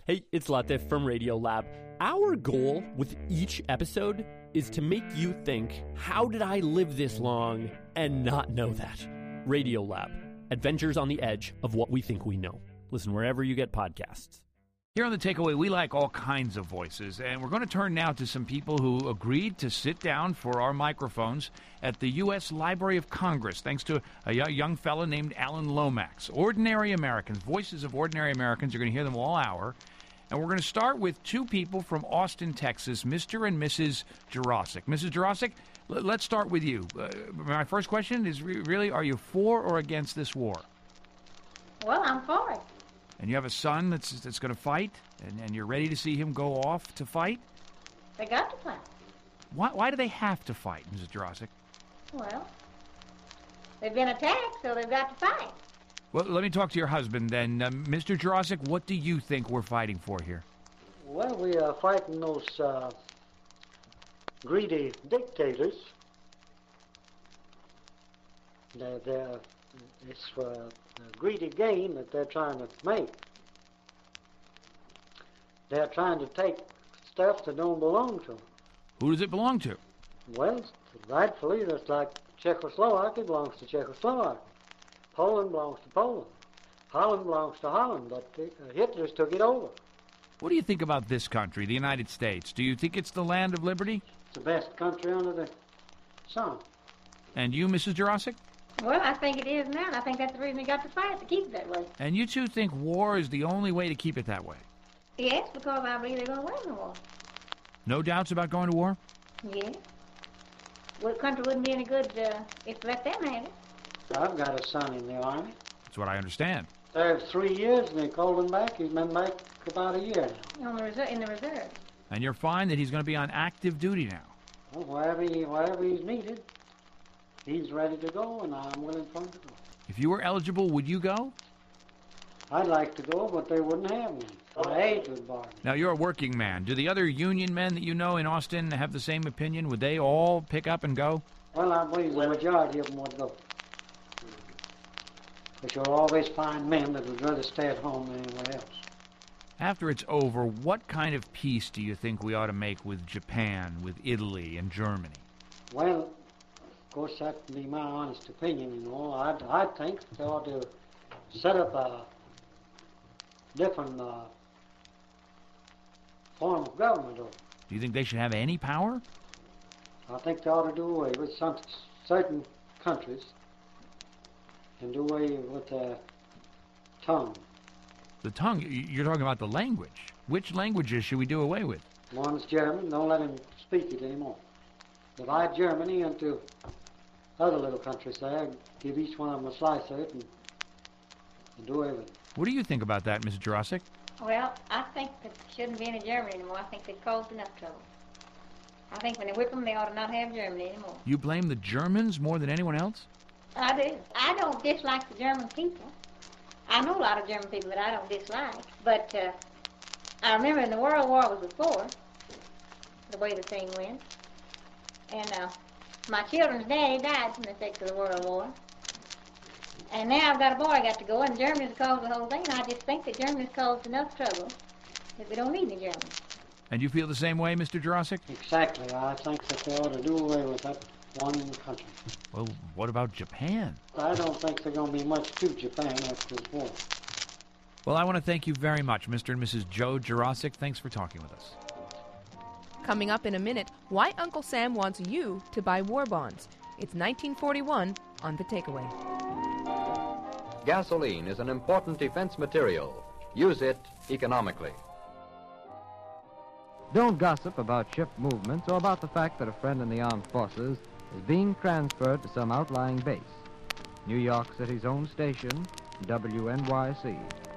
Hey, it's Latif from Radiolab. Our goal with each episode is to make you think, how did I live this long and not know that? Radiolab, adventures on the edge of what we think we know. Listen wherever you get podcasts. Here on The Takeaway, we like all kinds of voices, and we're going to turn now to some people who agreed to sit down for our microphones at the U.S. Library of Congress, thanks to a young fellow named Alan Lomax. Ordinary Americans, voices of ordinary Americans. You're going to hear them all hour. And we're going to start with two people from Austin, Texas, Mr. and Mrs. Jurasik. Mrs. Jurasik, let's start with you. My first question is really, are you for or against this war? Well, I'm for it. And you have a son that's going to fight, and you're ready to see him go off to fight? They got to fight. Why do they have to fight, Mrs. Jurasik? Well, they've been attacked, so they've got to fight. Well, let me talk to your husband then. Mr. Jurasik, what do you think we're fighting for here? Well, we are fighting those greedy dictators. It's a greedy game that they're trying to make. They're trying to take stuff that don't belong to them. Who does it belong to? Well, rightfully, that's like Czechoslovakia belongs to Czechoslovakia. Poland belongs to Poland. Holland belongs to Holland, but Hitler's took it over. What do you think about this country, the United States? Do you think it's the land of liberty? It's the best country under the sun. And you, Mrs. Jurasik? Well, I think it is now, and I think that's the reason we got to fight, to keep it that way. And you two think war is the only way to keep it that way? Yes, because I believe they're going to win the war. No doubts about going to war? Yes. Well, the country wouldn't be any good if let them have it. I've got a son in the Army. That's what I understand. Served 3 years, and they called him back. He's been back about a year now. In the reserve. And you're fine that he's going to be on active duty now? Well, wherever he's needed, he's ready to go, and I'm willing for him to go. If you were eligible, would you go? I'd like to go, but they wouldn't have me. My age would bar me. Now, you're a working man. Do the other union men that you know in Austin have the same opinion? Would they all pick up and go? Well, I believe the majority of them would go. But you'll always find men that would rather stay at home than anywhere else. After it's over, what kind of peace do you think we ought to make with Japan, with Italy, and Germany? Well, of course, that would be my honest opinion, you know. I think they ought to set up a different form of government. Do you think they should have any power? I think they ought to do away with some certain countries and do away with the tongue. The tongue? You're talking about the language. Which languages should we do away with? One's German, don't let him speak it anymore. Divide Germany into other little countries there, give each one of them a slice of it, and do away with it. What do you think about that, Mrs. Jurasik? Well, I think there shouldn't be any Germany anymore. I think they've caused enough trouble. I think when they whip them, they ought to not have Germany anymore. You blame the Germans more than anyone else? I do. I don't dislike the German people. I know a lot of German people that I don't dislike. But I remember when the World War was before, the way the thing went. And my children's daddy died from the effects of the World War. And now I've got a boy got to go, and Germany's caused the whole thing. And I just think that Germany's caused enough trouble that we don't need any Germans. And you feel the same way, Mr. Jurasik? Exactly. I think that they ought to do away with that one country. Well, what about Japan? I don't think there's going to be much to Japan after this war. Well, I want to thank you very much, Mr. and Mrs. Joe Jurasik. Thanks for talking with us. Coming up in a minute, why Uncle Sam wants you to buy war bonds. It's 1941 on The Takeaway. Gasoline is an important defense material. Use it economically. Don't gossip about ship movements or about the fact that a friend in the armed forces is being transferred to some outlying base. New York City's own station, WNYC.